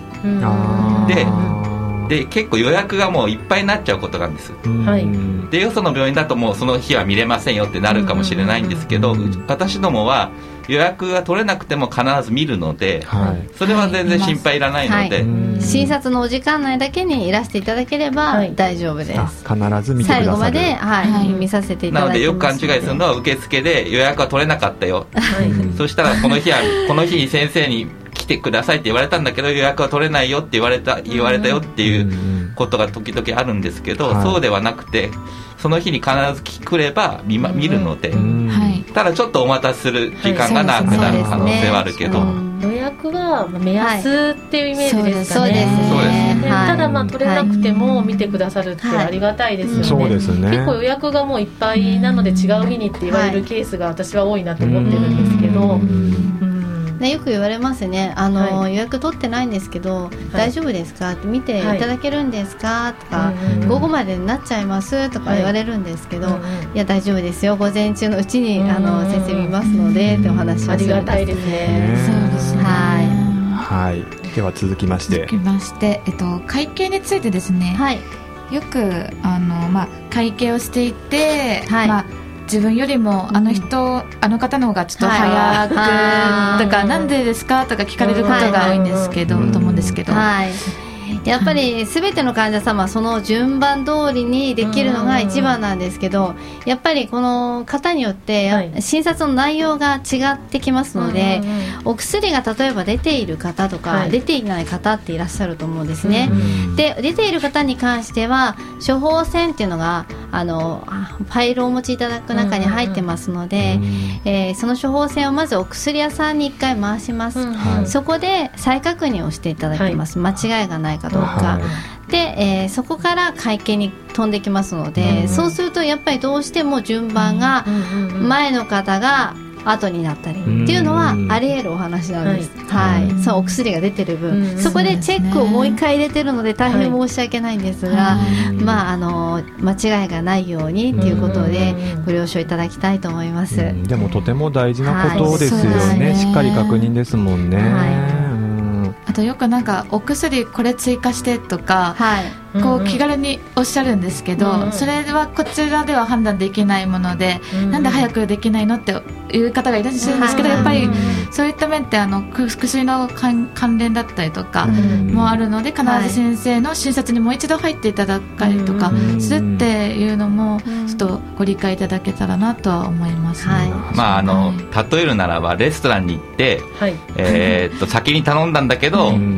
で結構予約がもういっぱいになっちゃうことなんです、でよその病院だともうその日は見れませんよってなるかもしれないんですけど、私どもは予約が取れなくても必ず見るので、それは全然心配いらないので、 診察のお時間内だけにいらしていただければ大丈夫です、 必ず見てくださる最後まで、見させていただいてます。 なのでよく勘違いするのは受付で予約は取れなかったよ、そしたらこの日に先生に来てくださいって言われたんだけど予約は取れないよって言われたよっていうことが時々あるんですけど、そうではなくてその日に必ず来れば 見るので、ただちょっとお待たせする時間が長くなる可能性はあるけど、 予約は目安っていうイメージですかね。 そうですね。 ただ取れなくても見てくださるってありがたいですよね。 そうですね。 結構予約がもういっぱいなので違う日にって言われるケースが私は多いなと思ってるんですけど、 よく言われますね。予約取ってないんですけど、大丈夫ですかって見ていただけるんですかとか、午後までになっちゃいますとか言われるんですけど、いや大丈夫ですよ、午前中のうちに先生見ますのでってお話をしてます。 ありがたいですね。 そうですね。 はい。では続きまして、 会計についてですね、よく会計をしていて、自分よりもあの方の方がちょっと早くとか、なんでですかとか聞かれることが多いんですけど、と思うんですけど、 やっぱり全ての患者様その順番通りにできるのが一番なんですけど、やっぱりこの方によって診察の内容が違ってきますので、お薬が例えば出ている方とか出ていない方っていらっしゃると思うんですね。で出ている方に関しては処方箋っていうのがファイルをお持ちいただく中に入ってますので、その処方箋をまずお薬屋さんに1回回します、そこで再確認をしていただきます、間違いがないかどうか、で、そこから会計に飛んできますので、そうするとやっぱりどうしても順番が前の方が後になったりっていうのはあり得るお話なんです、そうお薬が出てる分、そこでチェックをもう一回入れてるので大変申し訳ないんですが、間違いがないようにっていうことでご了承いただきたいと思います、 でもとても大事なことですよね、しっかり確認ですもんね、 あとよくお薬これ追加してとか、こう気軽におっしゃるんですけど、それはこちらでは判断できないもので、なんで早くできないのっていう方がいらっしゃるんですけど、やっぱりそういった面って薬の関連だったりとかもあるので、必ず先生の診察にもう一度入っていただくりとかするっていうのもちょっとご理解いただけたらなとは思います、 例えるならばレストランに行って、先に頼んだんだけど、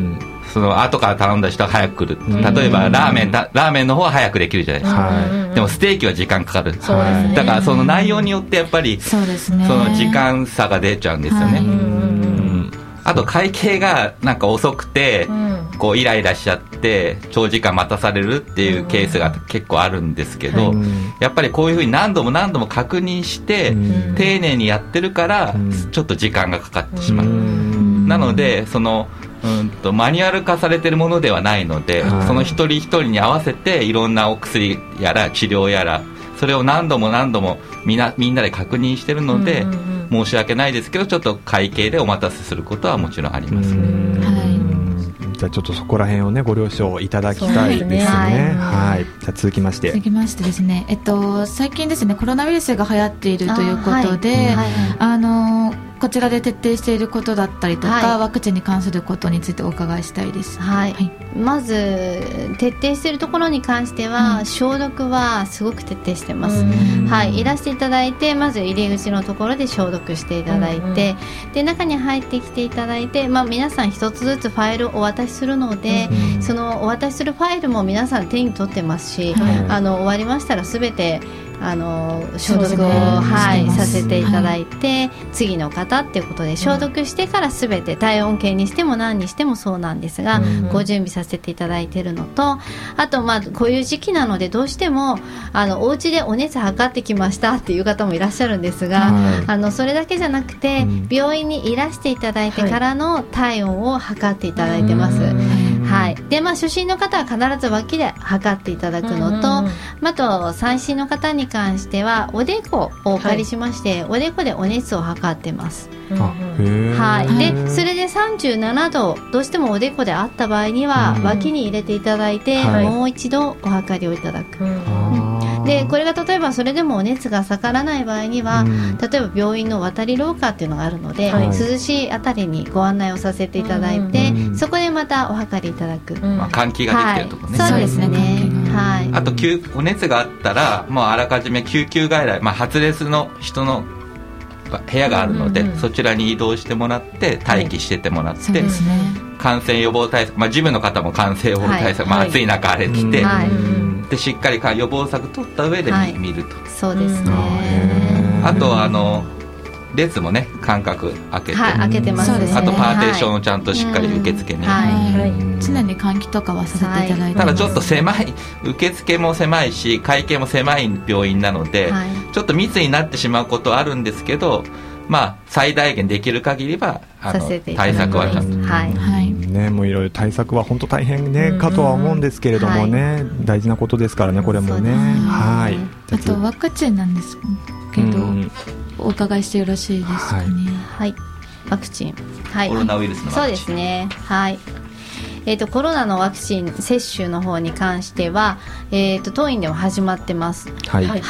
その後から頼んだ人は早く来る。例えばラーメンの方は早くできるじゃないですか、はい、でもステーキは時間かかる、はい、だからその内容によってやっぱりその時間差が出ちゃうんですよね、あと会計がなんか遅くて、こうイライラしちゃって長時間待たされるっていうケースが結構あるんですけど、やっぱりこういうふうに何度も何度も確認して丁寧にやってるからちょっと時間がかかってしまう。なのでそのマニュアル化されてるものではないので、その一人一人に合わせていろんなお薬やら治療やらそれを何度も何度もみんなで確認してるので、申し訳ないですけどちょっと会計でお待たせすることはもちろんありますね。 じゃあちょっとそこら辺をねご了承いただきたいですね。はい。じゃあ続きましてですね、最近ですねコロナウイルスが流行っているということで、こちらで徹底していることだったりとか、ワクチンに関することについてお伺いしたいです。 まず徹底しているところに関しては、消毒はすごく徹底してます。いらしていただいてまず入り口のところで消毒していただいて、で中に入ってきていただいて、皆さん一つずつファイルをお渡しするので、そのお渡しするファイルも皆さん手に取ってますし、終わりましたら全て消毒を、させていただいて、次の方っていうことで消毒してから全て体温計にしても何にしてもそうなんですが、ご準備させていただいているのと、あとこういう時期なのでどうしてもお家でお熱測ってきましたっていう方もいらっしゃるんですが、それだけじゃなくて、病院にいらしていただいてからの体温を測っていただいてます。で初診の方は必ず脇で測っていただくのと、あと最新の方に関してはおでこをお借りしまして、おでこでお熱を測ってます。でそれで37度どうしてもおでこであった場合には、脇に入れていただいて、もう一度お測りをいただく。でこれが例えばそれでもお熱が下がらない場合には、例えば病院の渡り廊下っていうのがあるので、涼しいあたりにご案内をさせていただいて、そこでまたお測りいただく、 換気ができてるところね。 そうですね。 あとお熱があったらもうあらかじめ救急外来、発熱の人の部屋があるので、そちらに移動してもらって待機しててもらって、感染予防対策、事務の方も感染予防対策、暑い中あれ着て、でしっかり予防策取った上で見ると。 そうですね。 あと列もね間隔開けてますね。 あとパーテーションをちゃんとしっかり受付に、 常に換気とかはさせていただいてます。 ただちょっと狭い、受付も狭いし会計も狭い病院なので、ちょっと密になってしまうことはあるんですけど、最大限できる限りは対策はちゃんと、 もういろいろ対策は本当大変ねかとは思うんですけれどもね、大事なことですからねこれもね。あとワクチンなんですけど、お伺いしてよろしいですかね。 ワクチン、 コロナウイルスのワクチン、 そうですね。コロナのワクチン接種の方に関しては、当院でも始まってます。週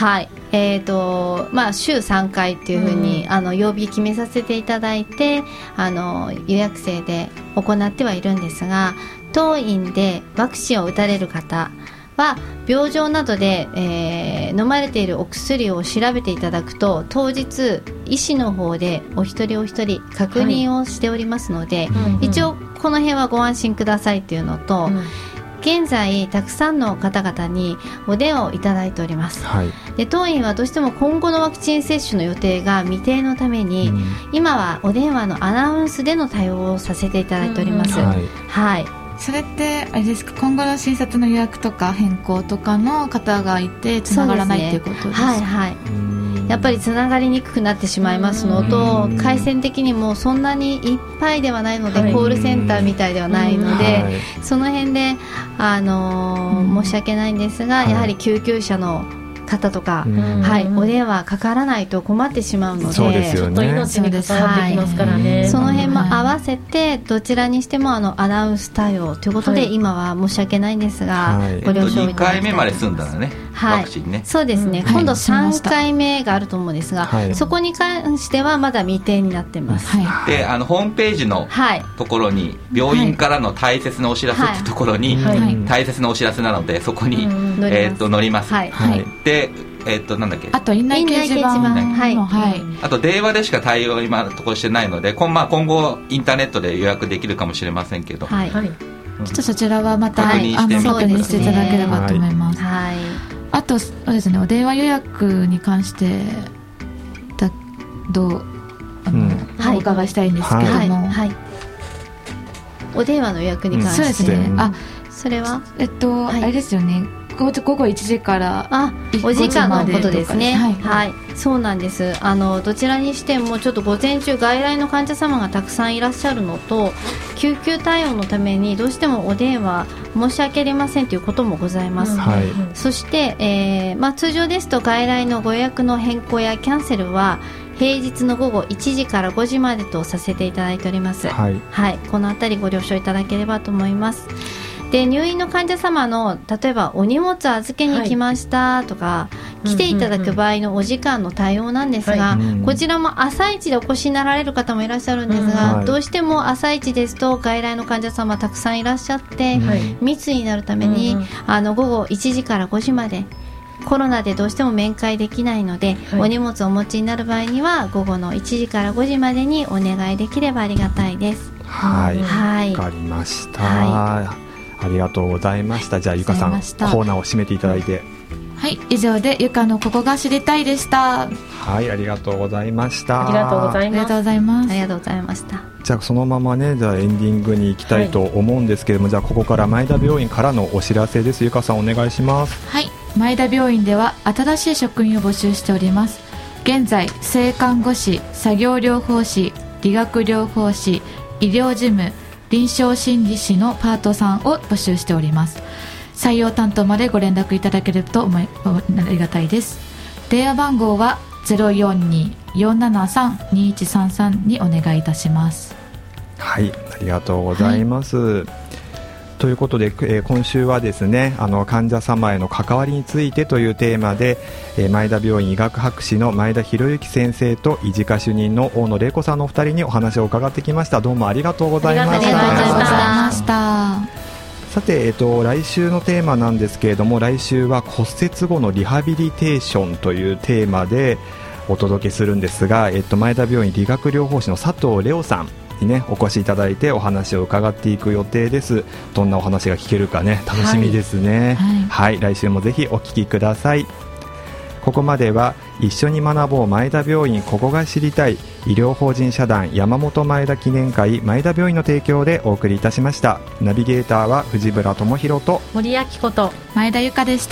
3回っていうふうに、曜日決めさせていただいて、予約制で行ってはいるんですが、当院でワクチンを打たれる方は病状などで、飲まれているお薬を調べていただくと、当日医師の方でお一人お一人確認をしておりますので、一応この辺はご安心くださいっていうのと、現在たくさんの方々にお電話をいただいております。で当院はどうしても今後のワクチン接種の予定が未定のために、今はお電話のアナウンスでの対応をさせていただいております。 それってあれですか、今後の診察の予約とか変更とかの方がいてつながらないっていうことですか？ やっぱりつながりにくくなってしまいますのと、回線的にもそんなにいっぱいではないので、コールセンターみたいではないので、その辺で、申し訳ないんですが、やはり救急車の方とか、お電話かからないと困ってしまうので、 そうですよね、 ちょっと命に関わってきますからね。 その辺も合わせてどちらにしてもアナウンス対応ということで、今は申し訳ないんですが、ご了承いただきたい。 2回目まで済んだらね、ワクチンね。 そうですね、今度3回目があると思うんですが、そこに関してはまだ未定になってます。 でホームページのところに、病院からの大切なお知らせってところに、大切なお知らせなのでそこに載ります。でなんだっけ、 あと院内掲示板も、 あと電話でしか対応今のところしてないので、今後インターネットで予約できるかもしれませんけど、 ちょっとそちらはまた確認していただければと思います。 はい、 あとそうですね、お電話予約に関してどうお伺いしたいんですけども、はい、 お電話の予約に関して、 そうですね、 それはあれですよね、午後1時からお時間のことですね。はい、そうなんです。どちらにしてもちょっと午前中外来の患者様がたくさんいらっしゃるのと、救急対応のためにどうしてもお電話申し訳ありませんということもございます。そして、通常ですと外来のご予約の変更やキャンセルは平日の午後1時から5時までとさせていただいております。はい、このあたりご了承いただければと思います。で、入院の患者様の例えばお荷物預けに来ましたとか、来ていただく場合のお時間の対応なんですが、こちらも朝一でお越しになられる方もいらっしゃるんですが、どうしても朝一ですと外来の患者様たくさんいらっしゃって、密になるために、午後1時から5時までコロナでどうしても面会できないので、お荷物をお持ちになる場合には午後の1時から5時までにお願いできればありがたいです。 はい、わかりました。ありがとうございました。じゃあゆかさん、コーナーを締めていただいて。 はい、以上でゆかのここが知りたいでした。 はい、ありがとうございました。 ありがとうございます。 ありがとうございます。 ありがとうございました。 じゃあそのままね、じゃあエンディングに行きたいと思うんですけれども、じゃあここから前田病院からのお知らせです。ゆかさんお願いします。 はい、前田病院では新しい職員を募集しております。現在性看護師、作業療法士、理学療法士、医療事務、臨床心理士のパートさんを募集しております。採用担当までご連絡いただけるとありがたいです。電話番号は 042-473-2133 にお願いいたします。 はい、ありがとうございます。ということで、今週はですね、患者様への関わりについてというテーマで、前田病院医学博士の前田博之先生と医事科主任の大野玲子さんのお二人にお話を伺ってきました。どうもありがとうございました。 ありがとうございました。 さて、来週のテーマなんですけれども、来週は骨折後のリハビリテーションというテーマでお届けするんですが、前田病院理学療法士の佐藤玲央さんにね、お越しいただいてお話を伺っていく予定です。どんなお話が聞けるかね、楽しみですね。はい、来週もぜひお聞きください。ここまでは一緒に学ぼう前田病院ここが知りたい医療法人社団山本前田記念会前田病院の提供でお送りいたしました。ナビゲーターは藤村智博と森明子と前田由香でした。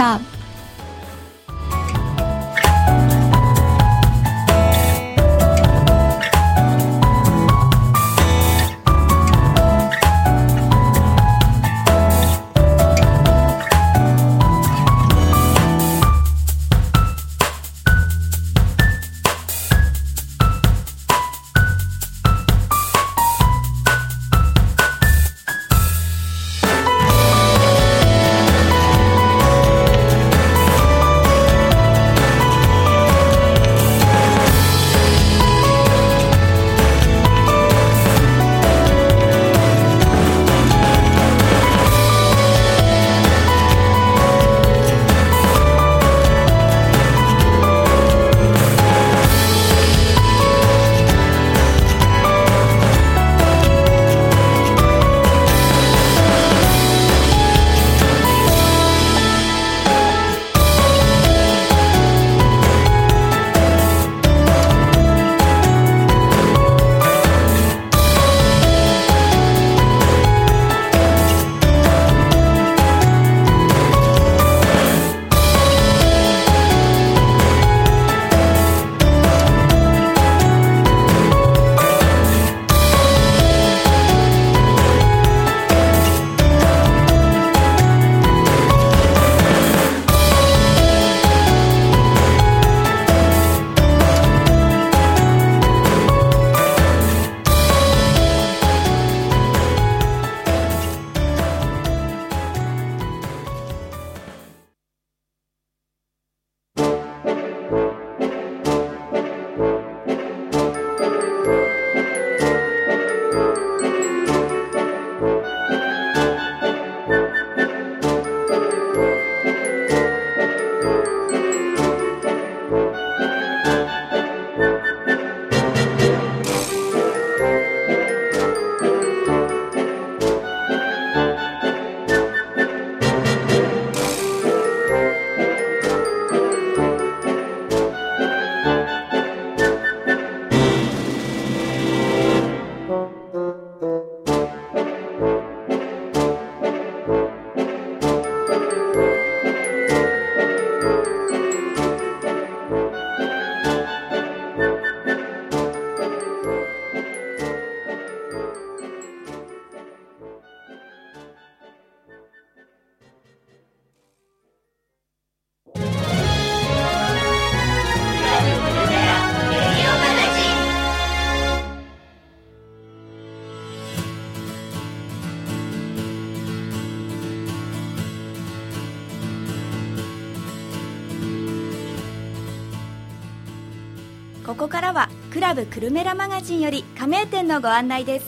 ここからはクラブクルメラマガジンより加盟店のご案内です。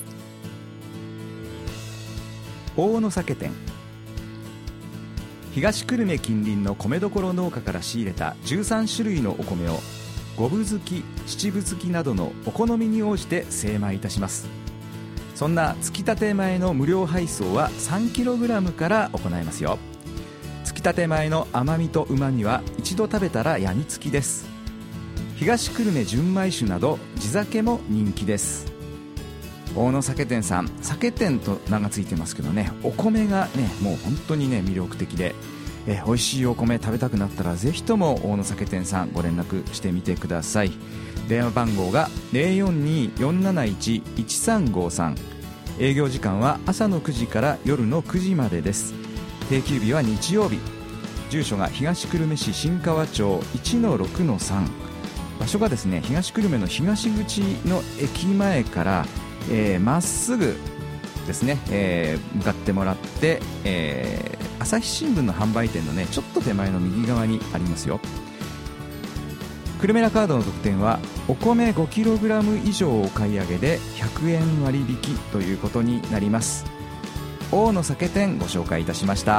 大野酒店。東久留米近隣の米どころ農家から仕入れた13種類のお米を五分づき、七分づきなどのお好みに応じて精米いたします。そんなつきたて米の無料配送は 3kg から行いますよ。つきたて米の甘みとうまみは一度食べたらやみつきです。東久留米純米酒など地酒も人気です。大野酒店さん、酒店と名がついてますけどね、お米がねもう本当にね魅力的で、美味しいお米食べたくなったらぜひとも大野酒店さんご連絡してみてください。電話番号が 042-471-1353、 営業時間は朝の9時から夜の9時までです。定休日は日曜日。住所が東久留米市新川町 1-6-3、 場所がですね東久留米の東口の駅前からまっすぐですね、向かってもらって、朝日新聞の販売店のねちょっと手前の右側にありますよ。クルメラカードの特典はお米 5kg 以上お買い上げで100円割引ということになります。大野酒店ご紹介いたしました。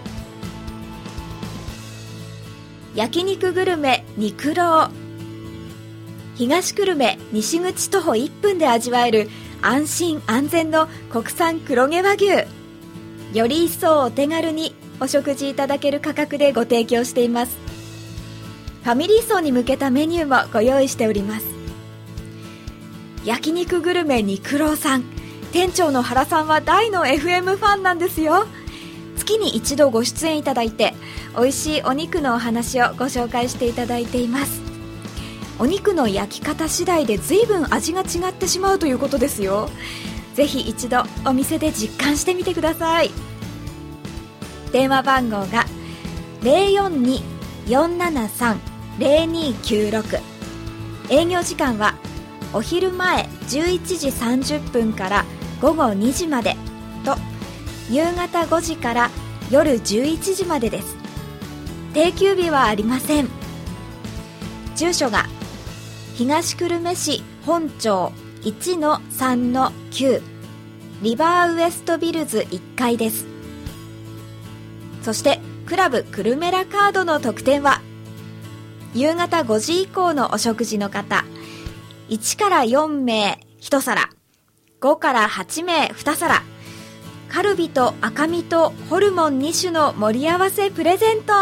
焼肉グルメ肉郎。東久留米西口徒歩1分で味わえる安心安全の国産黒毛和牛。より一層お手軽にお食事いただける価格でご提供しています。ファミリー層に向けたメニューもご用意しております。焼肉グルメ肉郎さん、店長の原さんは大の FM ファンなんですよ。月に一度ご出演いただいて美味しいお肉のお話をご紹介していただいています。お肉の焼き方次第で随分味が違ってしまうということですよ。ぜひ一度お店で実感してみてください。電話番号が 042-473-0296、 営業時間はお昼前11時30分から午後2時までと夕方5時から夜11時までです。定休日はありません。住所が東久留米市本町 1-3-9 リバーウエストビルズ1階です。そしてクラブクルメラカードの特典は夕方5時以降のお食事の方1から4名1皿、5から8名2皿、カルビと赤身とホルモン2種の盛り合わせプレゼント。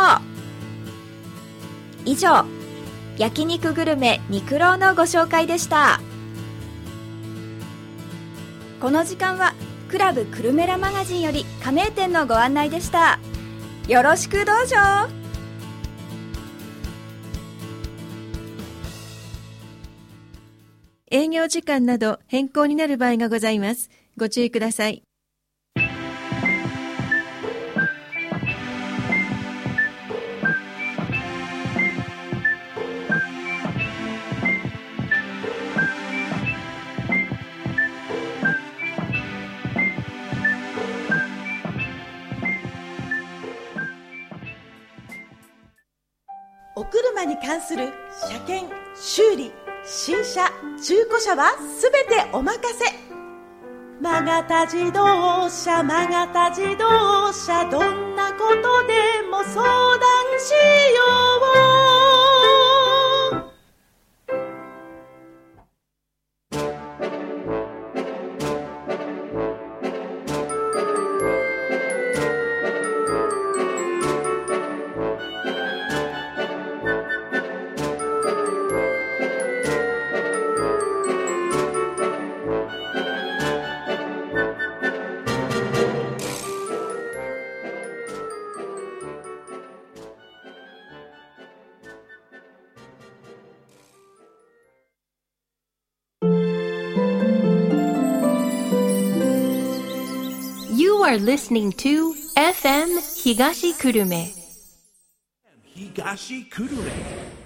以上、焼肉グルメ肉郎のご紹介でした。この時間はクラブクルメラマガジンより加盟店のご案内でした。よろしくどうぞ。 営業時間など変更になる場合がございます。ご注意ください。 お車に関する車検、修理、新車、中古車はすべてお任せ。マガタ自動車、マガタ自動車、どんなことでも相談しよう。 You are listening to FM 東久留米。 東久留米。